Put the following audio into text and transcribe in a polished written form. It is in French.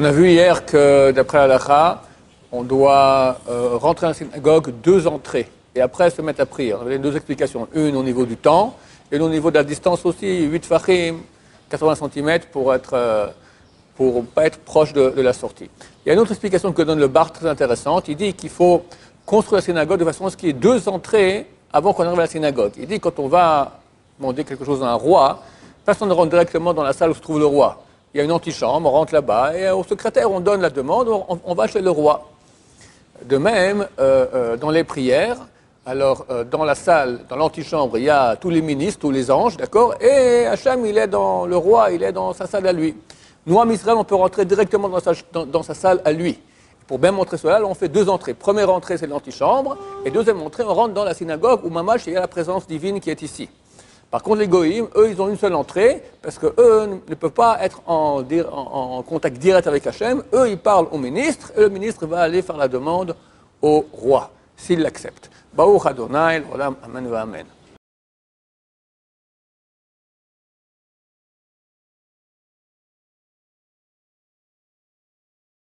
a vu hier que, d'après l'halakha, on doit rentrer dans la synagogue 2 entrées et après se mettre à prier. On avait 2 explications. Une au niveau du temps et une au niveau de la distance aussi, 8 fachim, 80 cm pour ne pas être proche de la sortie. Il y a une autre explication que donne le Bar très intéressante. Il dit qu'il faut construire la synagogue de façon à ce qu'il y ait 2 entrées avant qu'on arrive à la synagogue. Il dit que quand on va demander quelque chose à un roi, personne ne rentre directement dans la salle où se trouve le roi. Il y a une antichambre, on rentre là-bas et au secrétaire on donne la demande, on va chez le roi. De même, dans les prières, alors dans la salle, dans l'antichambre, il y a tous les ministres, tous les anges, d'accord? Et Hachem, le roi, il est dans sa salle à lui. Nous, en Israël, on peut rentrer directement dans sa salle à lui. Pour bien montrer cela, on fait 2 entrées. Première entrée, c'est l'antichambre, et deuxième entrée, on rentre dans la synagogue où Mamash, il y a la présence divine qui est ici. Par contre, les goïms, eux, ils ont une seule entrée, parce qu'eux ne peuvent pas être en contact direct avec Hachem. Eux, ils parlent au ministre, et le ministre va aller faire la demande au roi, s'il l'accepte. Baruch Adonai, Olam, Amen, Amen.